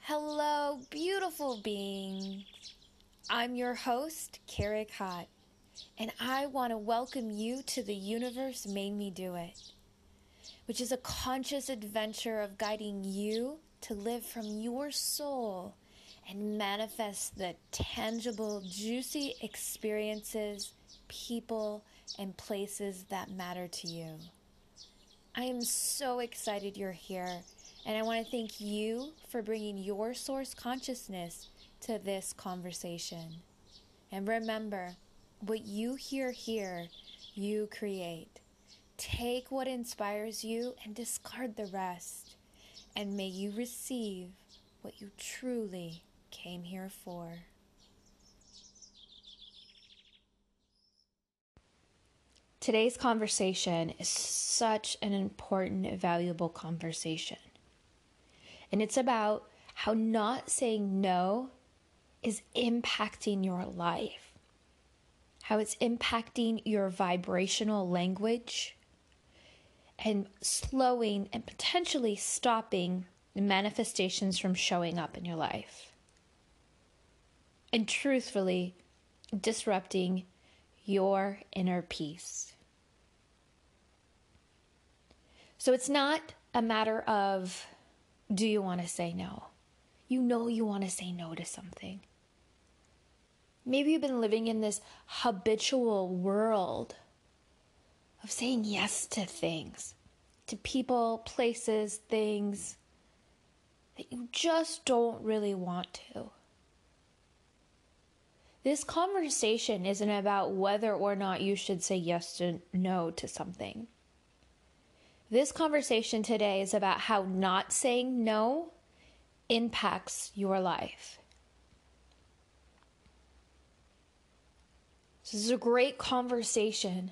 Hello, beautiful being. I'm your host, Kara Cott, and I want to welcome you to The Universe Made Me Do It, which is a conscious adventure of guiding you to live from your soul and manifest the tangible, juicy experiences, people, and places that matter to you. I am so excited you're here, and I want to thank you for bringing your source consciousness to this conversation. And remember, what you hear here, you create. Take what inspires you and discard the rest. And may you receive what you truly came here for. Today's conversation is such an important, valuable conversation. And it's about how not saying no is impacting your life, how it's impacting your vibrational language, and slowing and potentially stopping the manifestations from showing up in your life. And truthfully, disrupting your inner peace. So it's not a matter of, do you want to say no? You know you want to say no to something. Maybe you've been living in this habitual world of saying yes to things, to people, places, things that you just don't really want to. This conversation isn't about whether or not you should say yes or no to something. This conversation today is about how not saying no impacts your life. This is a great conversation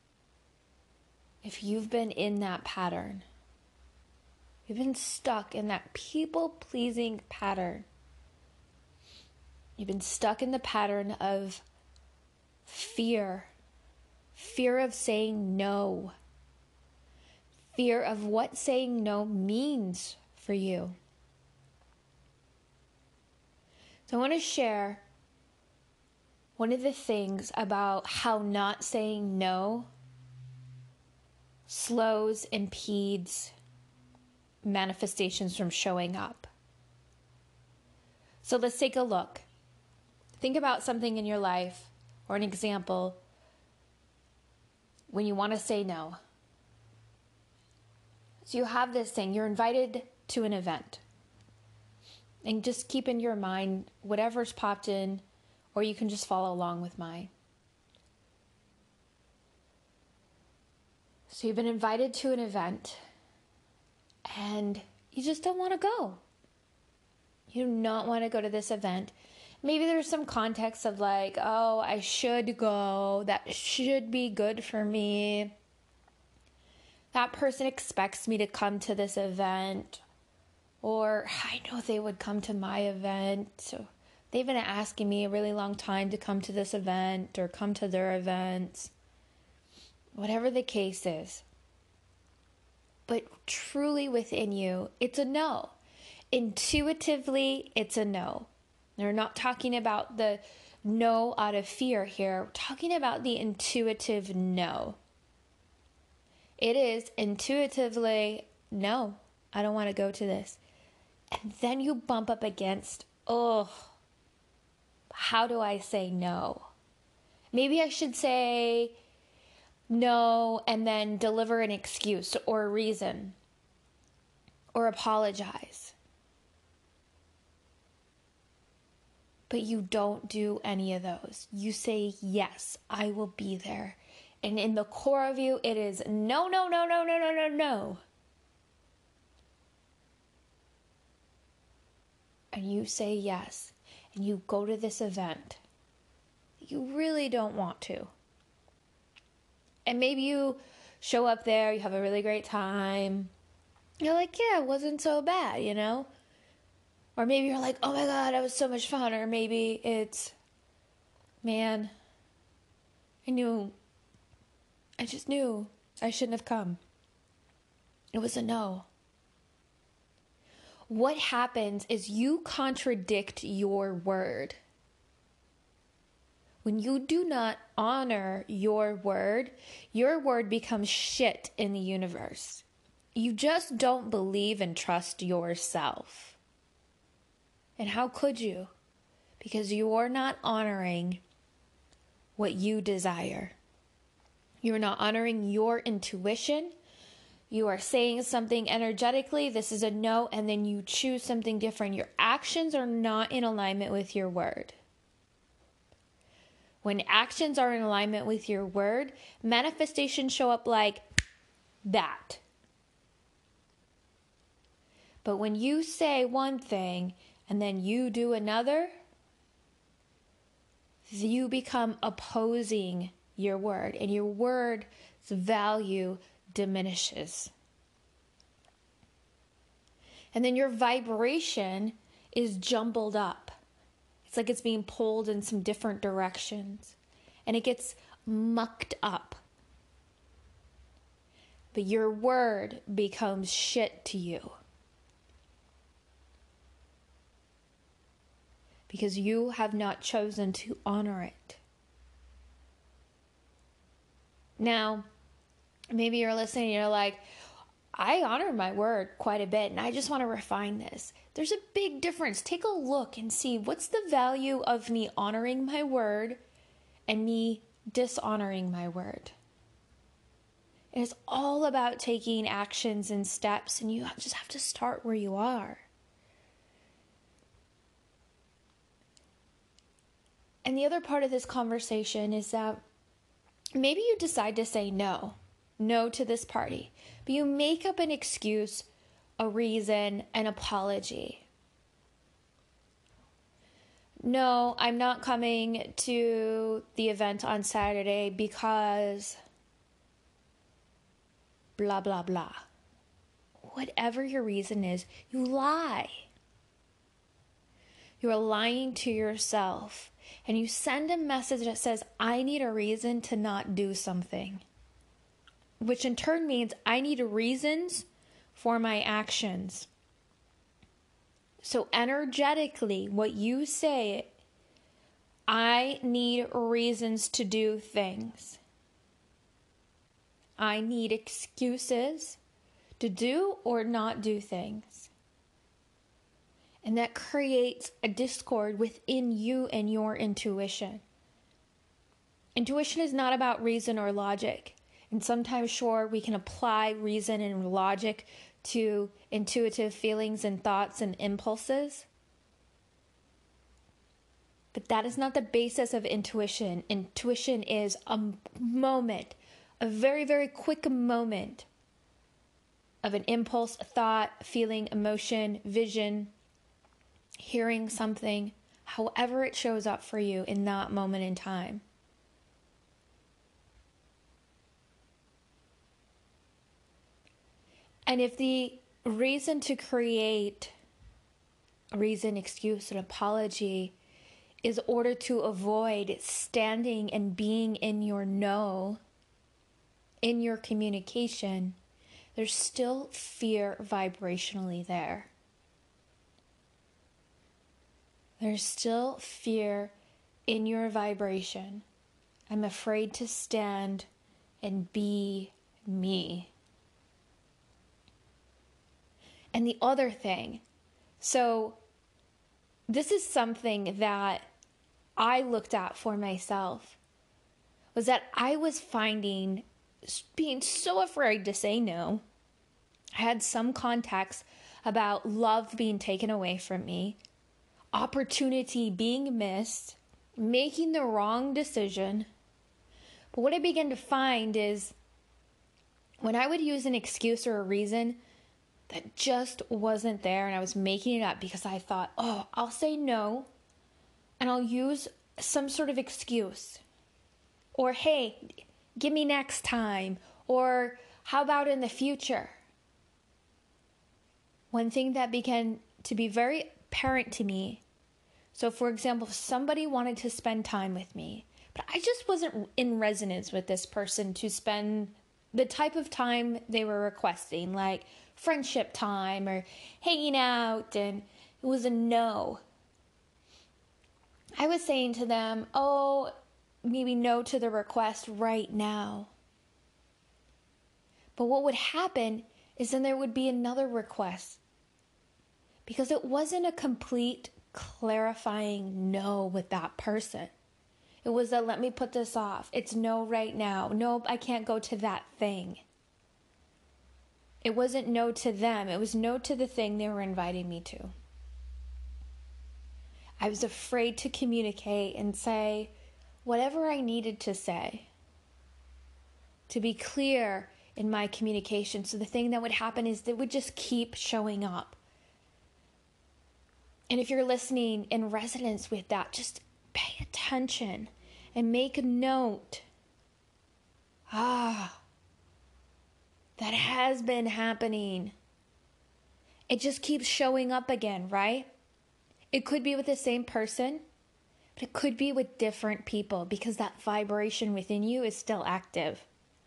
if you've been in that pattern. You've been stuck in that people-pleasing pattern. You've been stuck in the pattern of fear of saying no, fear of what saying no means for you. So I want to share one of the things about how not saying no slows, impedes manifestations from showing up. So let's take a look. Think about something in your life, or an example, when you want to say no. So you have this thing, you're invited to an event. And just keep in your mind whatever's popped in, or you can just follow along with mine. So you've been invited to an event, and you just don't want to go. You do not want to go to this event. Maybe there's some context of like, oh, I should go. That should be good for me. That person expects me to come to this event. Or I know they would come to my event. So they've been asking me a really long time to come to this event or come to their events. Whatever the case is. But truly within you, it's a no. Intuitively, it's a no. We're not talking about the no out of fear here. We're talking about the intuitive no. It is intuitively, no, I don't want to go to this. And then you bump up against, how do I say no? Maybe I should say no and then deliver an excuse or a reason or apologize. But you don't do any of those. You say, yes, I will be there. And in the core of you, it is no, no, no, no, no, no, no, no. And you say yes. And you go to this event. You really don't want to. And maybe you show up there, you have a really great time. You're like, yeah, it wasn't so bad, you know? Or maybe you're like, oh my God, that was so much fun. Or maybe it's, man, I just knew I shouldn't have come. It was a no. what happens is you contradict your word. When you do not honor your word becomes shit in the universe. You just don't believe and trust yourself. And how could you? Because you're not honoring what you desire. You're not honoring your intuition. You are saying something energetically, this is a no, and then you choose something different. Your actions are not in alignment with your word. When actions are in alignment with your word, manifestations show up like that. But when you say one thing and then you do another, you become opposing your word, and your word's value diminishes. And then your vibration is jumbled up. It's like it's being pulled in some different directions, and it gets mucked up. But your word becomes shit to you. Because you have not chosen to honor it. Now, maybe you're listening and you're like, I honor my word quite a bit and I just want to refine this. There's a big difference. Take a look and see what's the value of me honoring my word and me dishonoring my word. And it's all about taking actions and steps, and you just have to start where you are. And the other part of this conversation is that maybe you decide to say no to this party, but you make up an excuse, a reason, an apology. No, I'm not coming to the event on Saturday because blah, blah, blah. Whatever your reason is, you lie. You're lying to yourself. And you send a message that says, I need a reason to not do something. Which in turn means I need reasons for my actions. So energetically, what you say, I need reasons to do things. I need excuses to do or not do things. And that creates a discord within you and your intuition. Intuition is not about reason or logic. And sometimes, sure, we can apply reason and logic to intuitive feelings and thoughts and impulses. But that is not the basis of intuition. Intuition is a moment, a very, very quick moment of an impulse, a thought, feeling, emotion, vision, hearing something, however it shows up for you in that moment in time. And if the reason to create a reason, excuse, an apology is order to avoid standing and being in your no, in your communication, there's still fear vibrationally there. There's still fear in your vibration. I'm afraid to stand and be me. And the other thing, so this is something that I looked at for myself, was that I was finding being so afraid to say no. I had some context about love being taken away from me, opportunity being missed, making the wrong decision. But what I began to find is when I would use an excuse or a reason that just wasn't there and I was making it up because I thought, oh, I'll say no and I'll use some sort of excuse. Or, hey, give me next time. Or, how about in the future? One thing that began to be very apparent to me, so for example, if somebody wanted to spend time with me, but I just wasn't in resonance with this person to spend the type of time they were requesting, like friendship time or hanging out, and it was a no. I was saying to them, oh, maybe no to the request right now. But what would happen is then there would be another request, because it wasn't a complete clarifying no with that person. It was a let me put this off. It's no right now. Nope, I can't go to that thing. It wasn't no to them. It was no to the thing they were inviting me to. I was afraid to communicate and say whatever I needed to say, to be clear in my communication. So the thing that would happen is that it would just keep showing up. And if you're listening in resonance with that, just pay attention and make a note. That has been happening. It just keeps showing up again, right? It could be with the same person, but it could be with different people, because that vibration within you is still active.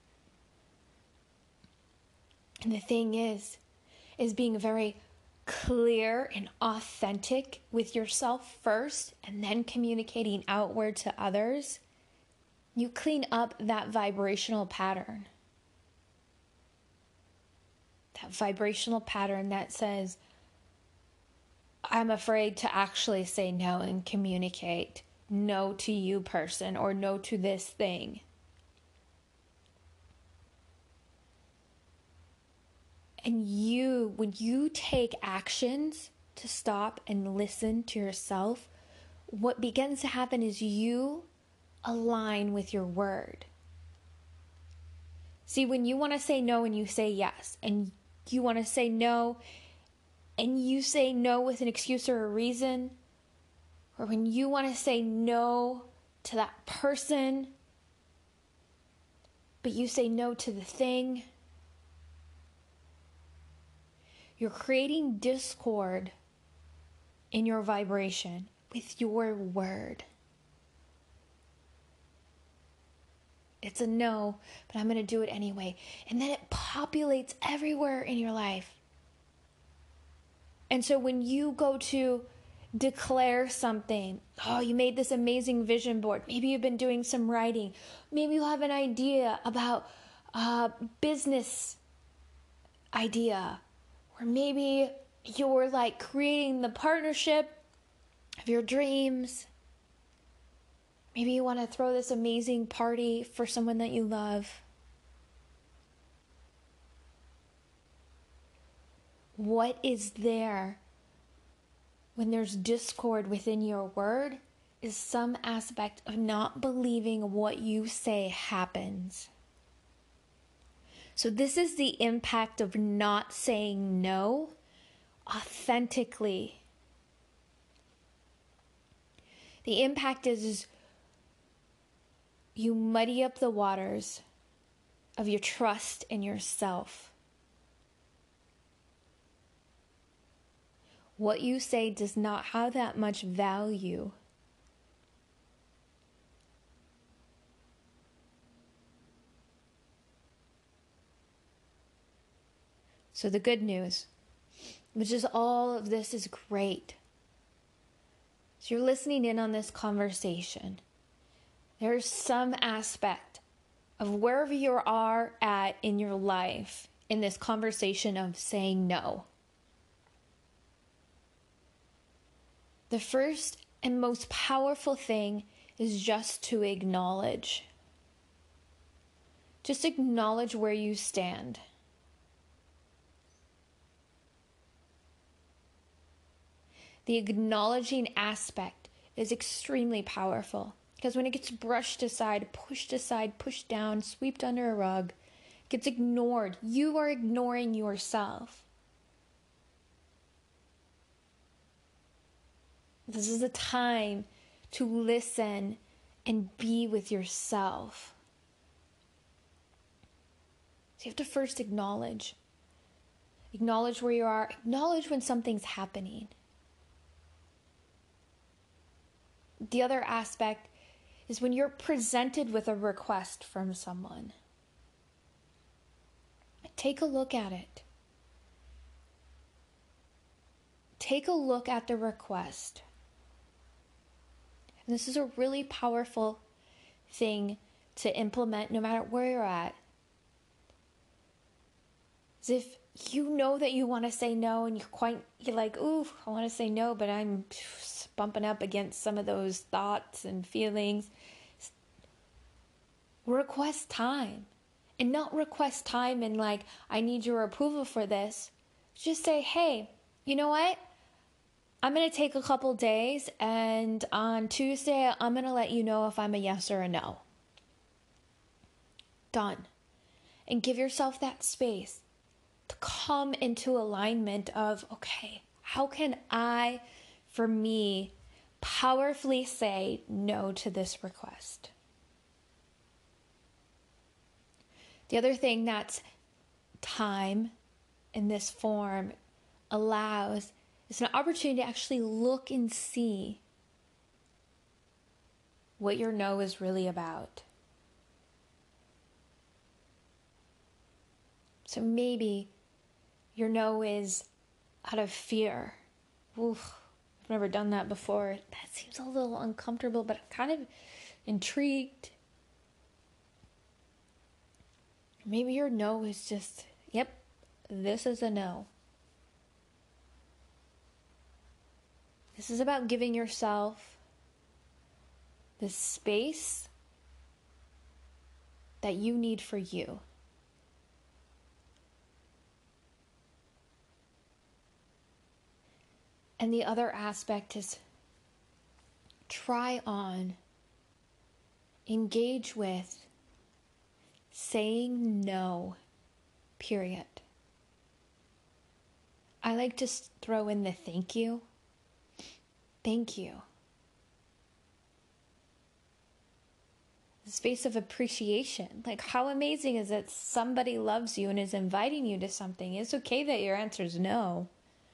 And the thing is being very clear and authentic with yourself first, and then communicating outward to others. You clean up that vibrational pattern. That vibrational pattern that says, I'm afraid to actually say no and communicate no to you, person, or no to this thing. And when you take actions to stop and listen to yourself, what begins to happen is you align with your word. See, when you want to say no and you say yes, and you want to say no and you say no with an excuse or a reason, or when you want to say no to that person, but you say no to the thing, you're creating discord in your vibration with your word. It's a no, but I'm going to do it anyway. And then it populates everywhere in your life. And so when you go to declare something, you made this amazing vision board. Maybe you've been doing some writing. Maybe you have an idea about a business idea. Or maybe you're like creating the partnership of your dreams. Maybe you want to throw this amazing party for someone that you love. What is there when there's discord within your word is some aspect of not believing what you say happens. So this is the impact of not saying no authentically. The impact is you muddy up the waters of your trust in yourself. What you say does not have that much value. So the good news, which is all of this is great. So you're listening in on this conversation. There's some aspect of wherever you are at in your life in this conversation of saying no. The first and most powerful thing is just to acknowledge. Just acknowledge where you stand. The acknowledging aspect is extremely powerful, because when it gets brushed aside, pushed down, swept under a rug, it gets ignored. You are ignoring yourself. This is a time to listen and be with yourself. So you have to first acknowledge. Acknowledge where you are. Acknowledge when something's happening. The other aspect is when you're presented with a request from someone. Take a look at it. take a look at the request. And this is a really powerful thing to implement no matter where you're at. As if you know that you want to say no and you're like, ooh, I want to say no, but I'm bumping up against some of those thoughts and feelings. Request time. And not request time and like, I need your approval for this. Just say, hey, you know what? I'm going to take a couple days, and on Tuesday, I'm going to let you know if I'm a yes or a no. Done. And give yourself that space to come into alignment of, okay, how can I, for me, powerfully say no to this request? The other thing that time in this form allows is an opportunity to actually look and see what your no is really about. So maybe your no is out of fear. Oof, I've never done that before. That seems a little uncomfortable, but I'm kind of intrigued. Maybe your no is just, yep, this is a no. This is about giving yourself the space that you need for you. And the other aspect is try on, engage with saying no, period. I like to throw in the thank you. Thank you. The space of appreciation. Like, how amazing is it somebody loves you and is inviting you to something? It's okay that your answer is no.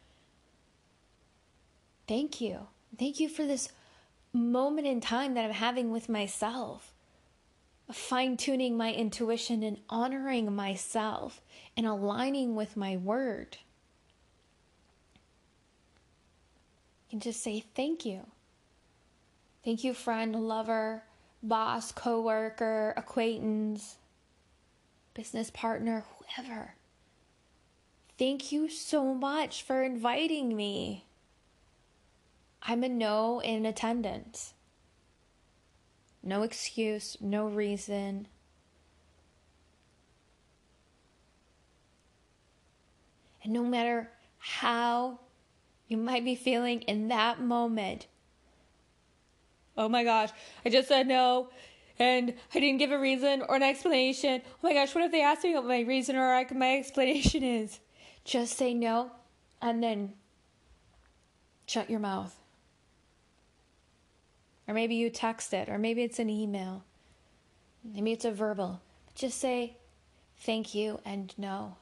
Thank you. Thank you for this moment in time that I'm having with myself. Fine-tuning my intuition and honoring myself and aligning with my word. You can just say thank you. Thank you, friend, lover, boss, coworker, acquaintance, business partner, whoever. Thank you so much for inviting me. I'm a no in attendance. No excuse, no reason. And no matter how you might be feeling in that moment, oh my gosh, I just said no, and I didn't give a reason or an explanation. Oh my gosh, what if they ask me what my reason or my explanation is? Just say no, and then shut your mouth. Or maybe you text it, or maybe it's an email. Maybe it's a verbal. Just say thank you and no.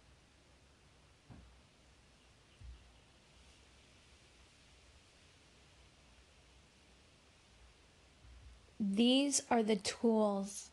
These are the tools.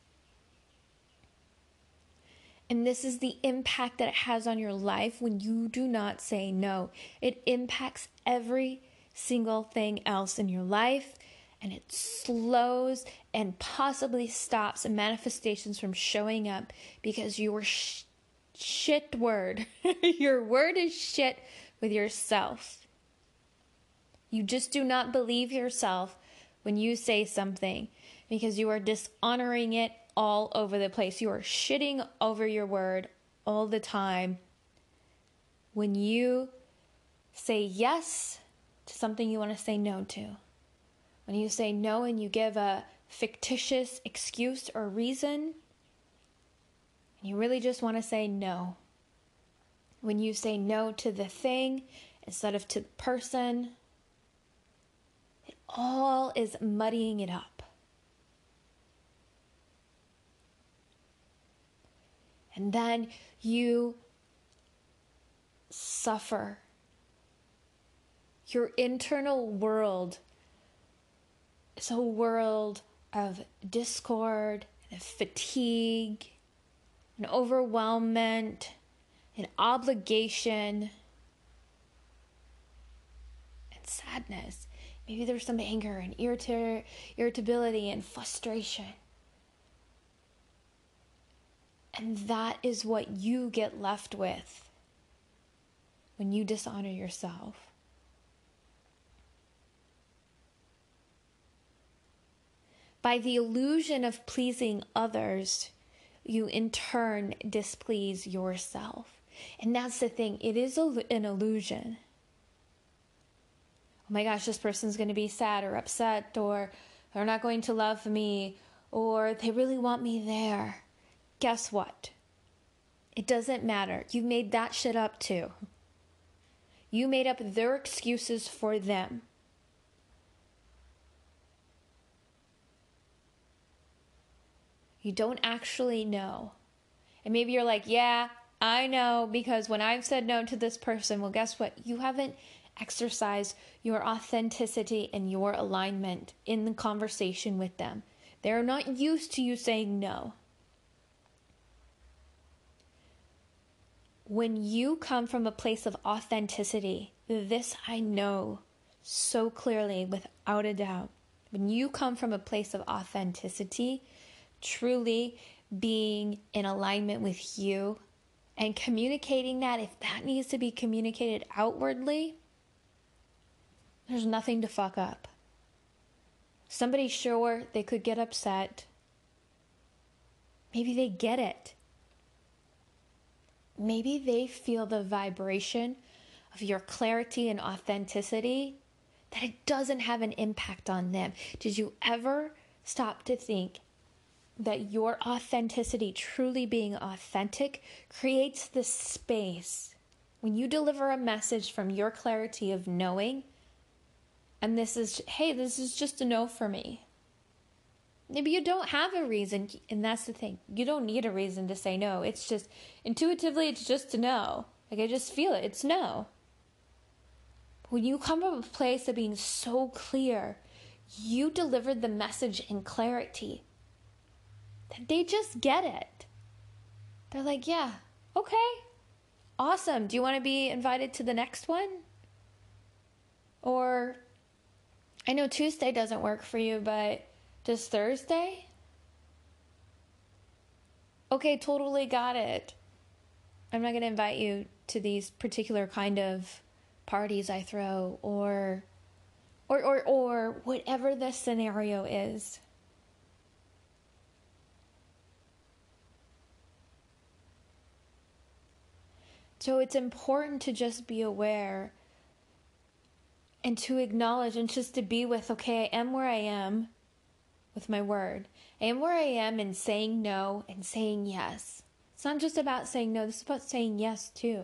And this is the impact that it has on your life when you do not say no. It impacts every single thing else in your life, and it slows and possibly stops manifestations from showing up because your shit word, your word is shit with yourself. You just do not believe yourself when you say something because you are dishonoring it all over the place. You are shitting over your word all the time. When you say yes to something you want to say no to, when you say no and you give a fictitious excuse or reason, and you really just want to say no. When you say no to the thing instead of to the person, it all is muddying it up. And then you suffer. Your internal world is a world of discord, and fatigue, and overwhelmment, and obligation. sadness. Maybe there's some anger and irritability and frustration. And that is what you get left with when you dishonor yourself. By the illusion of pleasing others, you in turn displease yourself. And that's the thing, it is an illusion. Oh my gosh, this person's going to be sad or upset, or they're not going to love me, or they really want me there. Guess what? It doesn't matter. You made that shit up too. You made up their excuses for them. You don't actually know. And maybe you're like, yeah, I know, because when I've said no to this person, well, guess what? You haven't exercised your authenticity and your alignment in the conversation with them. They're not used to you saying no. When you come from a place of authenticity, this I know so clearly without a doubt. When you come from a place of authenticity, truly being in alignment with you and communicating that, if that needs to be communicated outwardly, there's nothing to fuck up. Somebody, sure, they could get upset. Maybe they get it. Maybe they feel the vibration of your clarity and authenticity, that it doesn't have an impact on them. Did you ever stop to think that your authenticity, truly being authentic, creates the space when you deliver a message from your clarity of knowing, and this is, hey, this is just a no for me. Maybe you don't have a reason, and that's the thing. You don't need a reason to say no. It's just, intuitively, it's just a no. Like, I just feel it. It's no. When you come from a place of being so clear, you delivered the message in clarity, that they just get it. They're like, yeah, okay, awesome. Do you want to be invited to the next one? Or, I know Tuesday doesn't work for you, but does Thursday? Okay, totally got it. I'm not going to invite you to these particular kind of parties I throw, or whatever the scenario is. So it's important to just be aware and to acknowledge and just to be with, okay, I am where I am with my word. I am where I am in saying no and saying yes. It's not just about saying no, this is about saying yes too.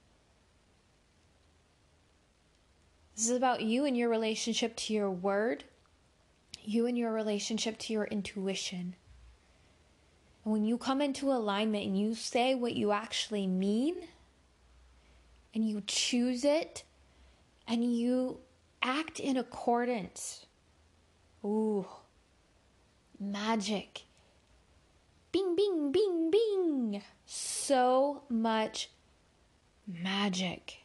This is about you and your relationship to your word, you and your relationship to your intuition. And when you come into alignment and you say what you actually mean, and you choose it, and you act in accordance, ooh, magic. Bing, bing, bing, bing. So much magic.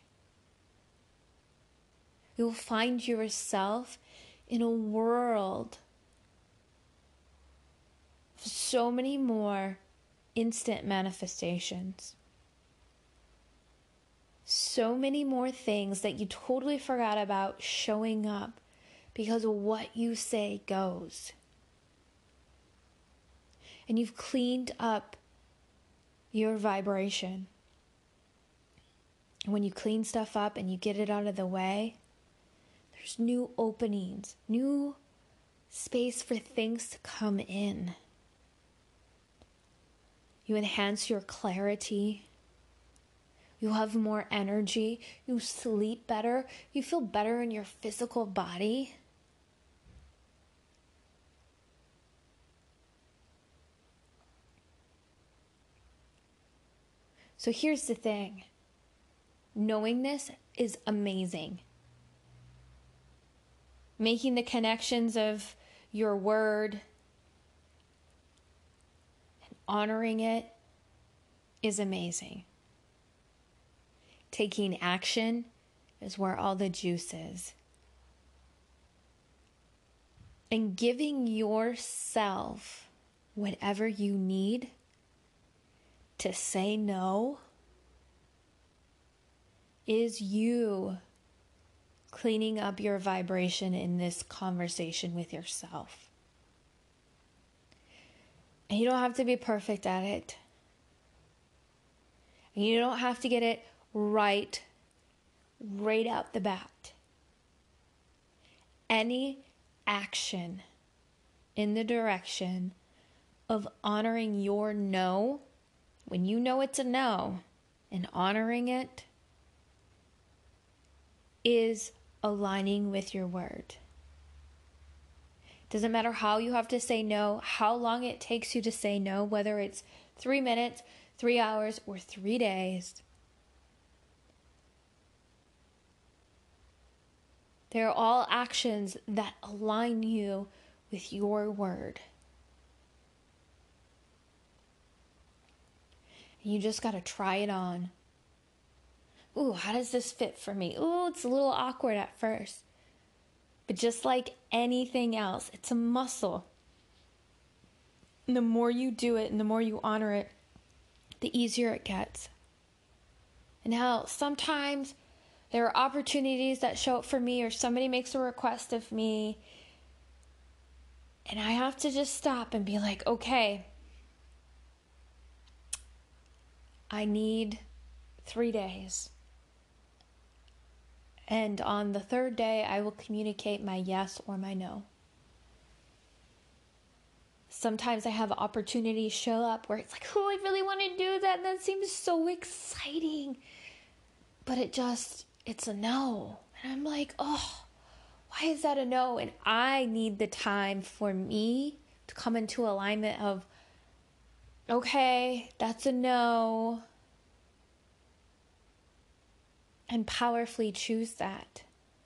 You'll find yourself in a world of so many more instant manifestations. So many more things that you totally forgot about showing up because what you say goes. And you've cleaned up your vibration. And when you clean stuff up and you get it out of the way, there's new openings, new space for things to come in. You enhance your clarity. You have more energy. You sleep better. You feel better in your physical body. So here's the thing. Knowing this is amazing. Making the connections of your word and honoring it is amazing. Taking action is where all the juice is. And giving yourself whatever you need to say no is you cleaning up your vibration in this conversation with yourself. And you don't have to be perfect at it. And you don't have to get it right out the bat. Any action in the direction of honoring your no, when you know it's a no, and honoring it is aligning with your word. Doesn't matter how you have to say no, how long it takes you to say no, whether it's 3 minutes, 3 hours, or 3 days. They're all actions that align you with your word. And you just got to try it on. Ooh, how does this fit for me? Ooh, it's a little awkward at first. But just like anything else, it's a muscle. And the more you do it and the more you honor it, the easier it gets. And hell, sometimes there are opportunities that show up for me, or somebody makes a request of me, and I have to just stop and be like, okay, I need 3 days. And on the 3rd day, I will communicate my yes or my no. Sometimes I have opportunities show up where it's like, oh, I really want to do that. And that seems so exciting. But it's a no. And I'm like, oh, why is that a no? And I need the time for me to come into alignment of, okay, that's a no. And powerfully choose that.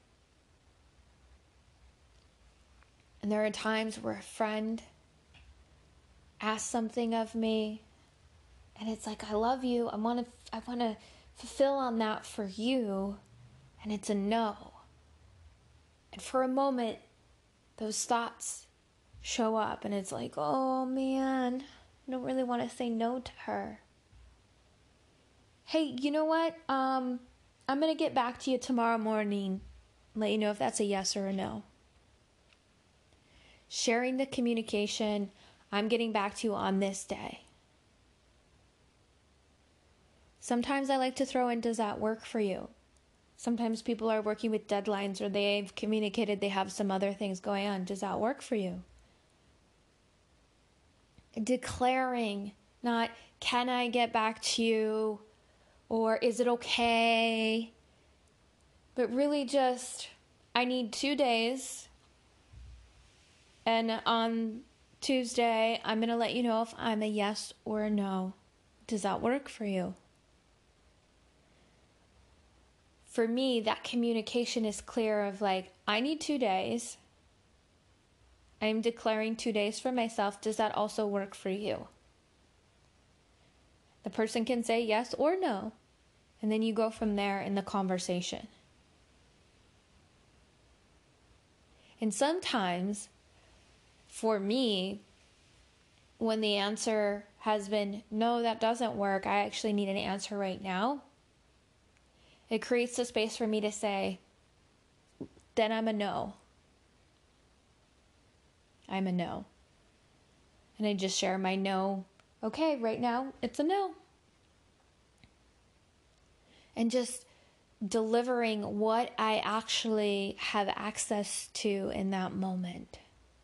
And there are times where a friend asks something of me, and it's like, I love you. I want to fulfill on that for you, and it's a no. And for a moment, those thoughts show up, and it's like, oh man, I don't really want to say no to her. Hey, you know what? I'm going to get back to you tomorrow morning, let you know if that's a yes or a no. Sharing the communication, I'm getting back to you on this day. Sometimes I like to throw in, does that work for you? Sometimes people are working with deadlines, or they've communicated they have some other things going on. Does that work for you? Declaring, not, can I get back to you? Or is it okay? But really just, I need 2 days. And on Tuesday, I'm going to let you know if I'm a yes or a no. Does that work for you? For me, that communication is clear of like, I need 2 days. I'm declaring 2 days for myself. Does that also work for you? The person can say yes or no. And then you go from there in the conversation. And sometimes, for me, when the answer has been, no, that doesn't work, I actually need an answer right now, it creates a space for me to say, then I'm a no. I'm a no. And I just share my no. Okay, right now, it's a no. And just delivering what I actually have access to in that moment.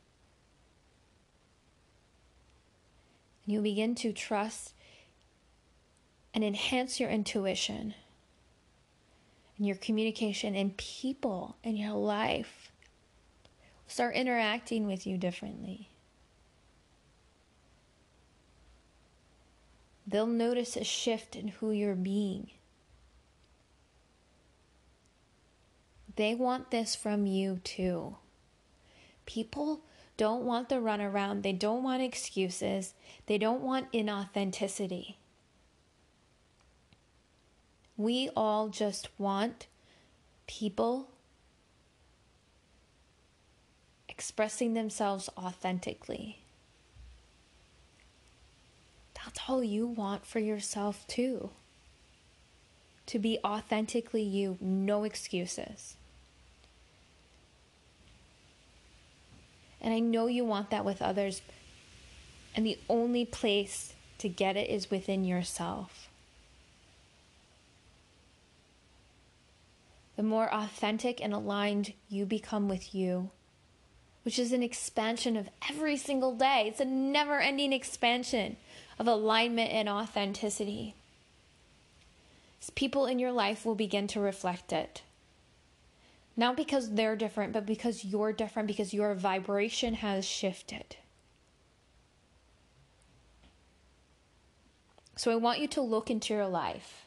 And you begin to trust and enhance your intuition and your communication, and people in your life start interacting with you differently. They'll notice a shift in who you're being. They want this from you too. People don't want the runaround. They don't want excuses. They don't want inauthenticity. We all just want people expressing themselves authentically. That's all you want for yourself too. To be authentically you, no excuses. And I know you want that with others. And the only place to get it is within yourself. The more authentic and aligned you become with you, which is an expansion of every single day. It's a never-ending expansion of alignment and authenticity. People in your life will begin to reflect it. Not because they're different, but because you're different, because your vibration has shifted. So I want you to look into your life.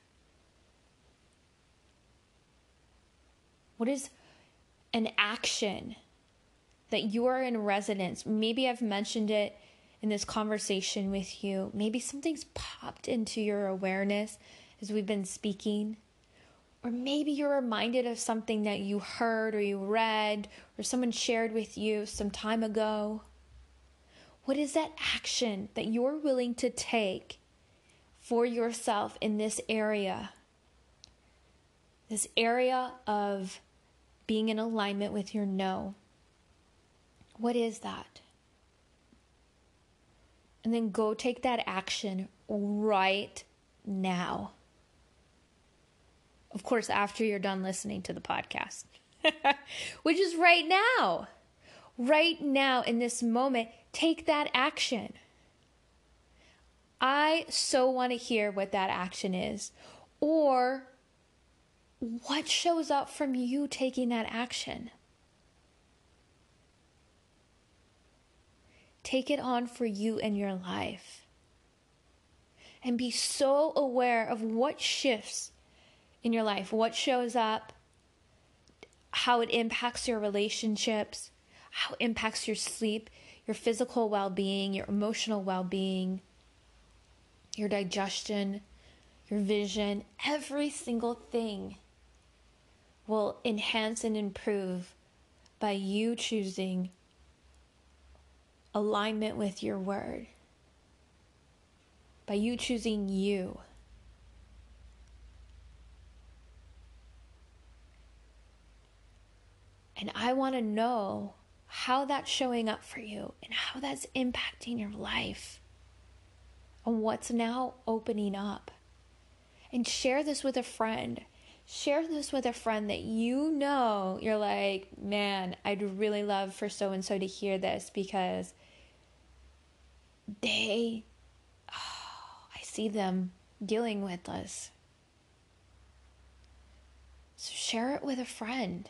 What is an action that you are in resonance? Maybe I've mentioned it in this conversation with you. Maybe something's popped into your awareness as we've been speaking. Or maybe you're reminded of something that you heard or you read or someone shared with you some time ago. What is that action that you're willing to take for yourself in this area? This area of being in alignment with your no. What is that? And then go take that action right now. Of course, after you're done listening to the podcast, which is right now. Right now, in this moment, take that action. I so want to hear what that action is, or what shows up from you taking that action. Take it on for you and your life. And be so aware of what shifts in your life, what shows up, how it impacts your relationships, how it impacts your sleep, your physical well-being, your emotional well-being, your digestion, your vision. Every single thing will enhance and improve by you choosing alignment with your word, by you choosing you. And I want to know how that's showing up for you and how that's impacting your life and what's now opening up. And share this with a friend. Share this with a friend that you know you're like, man, I'd really love for so-and-so to hear this because I see them dealing with this. So share it with a friend.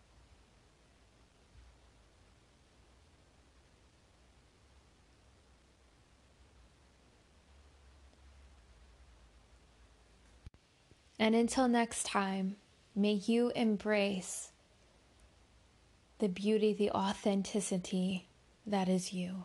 And until next time, may you embrace the beauty, the authenticity that is you.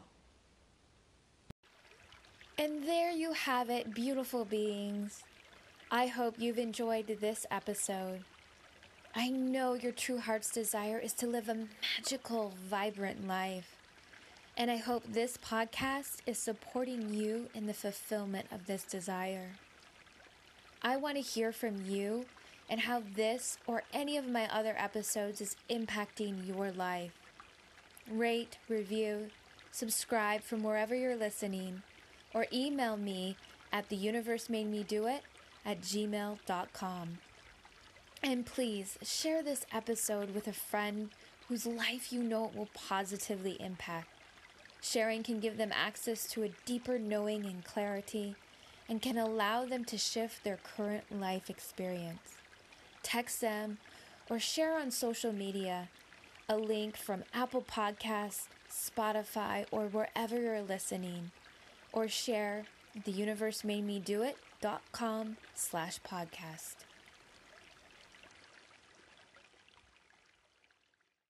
And there you have it, beautiful beings. I hope you've enjoyed this episode. I know your true heart's desire is to live a magical, vibrant life. And I hope this podcast is supporting you in the fulfillment of this desire. I want to hear from you and how this or any of my other episodes is impacting your life. Rate, review, subscribe from wherever you're listening, or email me at theuniversemademedoit@gmail.com. And please share this episode with a friend whose life you know it will positively impact. Sharing can give them access to a deeper knowing and clarity, and can allow them to shift their current life experience. Text them or share on social media a link from Apple Podcasts, Spotify, or wherever you're listening, or share theuniversemademedoit.com/podcast.